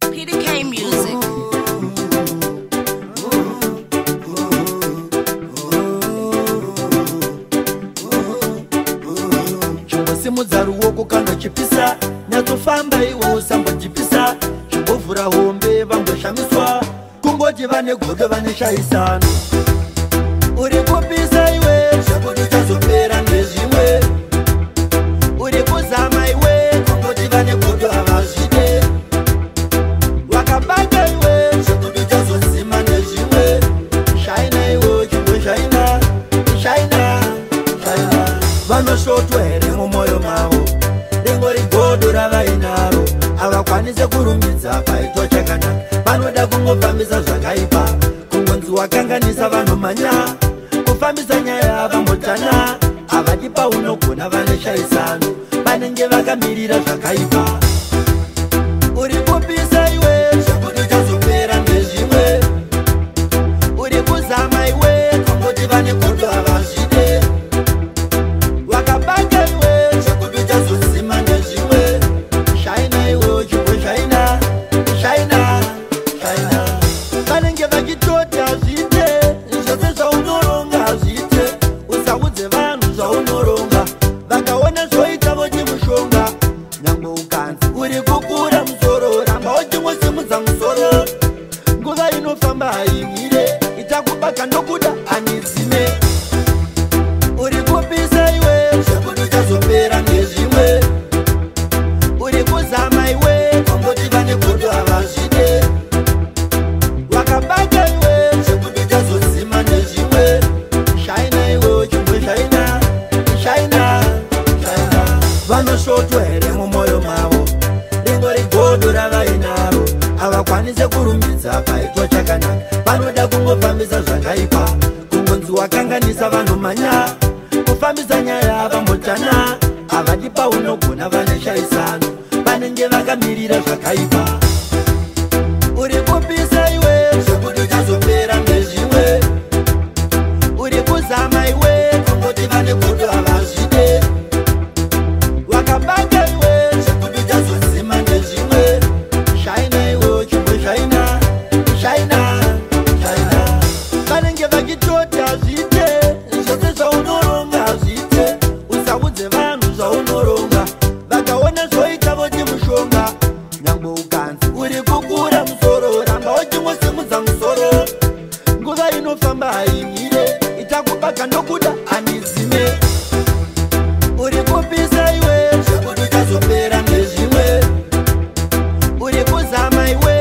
PDK Music. Simudza ruoko kana chipisa nyatofamba iwo usamba chipisa chimbovhura hombe vangoshamiswa kungoti vane godo vane shaisano uri kupisa iwe zvekuti chazopera nezvimwe uri kuzama iwe kungoti vane godo havazvide wakabata iwe zvekuti chazozima nezvimwe shaina iwe chimboshaina shaina vanoshotwa here mumwoyo mavo ringori godo ravainaro havakwanise kurumbidza paitwa chakanaka vanoda kungofambisa zvakaipa kungonzi wakanganisa vanhu manya kufambisa nyaya vambotana havadi paunogona vaneshaisano vanenge vakamirira zvakaipa uri kupisa iwe zvekuti chazopera nezvimwe uri kuzama iwe kungoti vane godo havazvide wakabata iwe zvekuti chazozima nezvimwe shaina iwe chimboshaina shaina vanenge vachitoti hazviite zvose zvaunoronga hazviite usaudze vanhu zvaunoronga vakaona zvoita voti mushonga nyangwe ukanzi uri kukura musoro ramba uchingosimudza musoro nguva inofamba haimire itakubaka nokuda hanizime uri kupisa iwe zvekuti chazopera nezvimwe uri kuzama iwe kungoti vane godo havazvide wakabata iwe zvekuti chazozima nezvimwe shaina iwe chimboshaina shaina vanoshotwa here mumwoyo mavo ringori godo ravainaro havakwanise kurumbidza paitwa chakanaka vanoda kungofambisa zvakaipa kungonzi wakanganisa vanhu manya kufambisa nyaya vambotana havadi paunogona vaneshaisano vanenge vakamirira zvakaipa uri kupisa iwe zvekuti chazopera nezvimwe uri kuzama iwe kungoti vane godo havazvide wakabata iwe zvekuti chazozima nezvimwe shaina iwe chimboshaina shaina vanenge vachitoti hazviite zvose zvaunoronga hazviite usaudze vanhu zvaunoronga vakaona zvoita voti mushonga nyangwe ukanzi uri kukura musoro ramba uchingosimudza musoro nguva inofamba haimire itakubaka nokuda hanizime uri kupisa iwe zvekuti chazopera nezvimwe uri kuzama iwe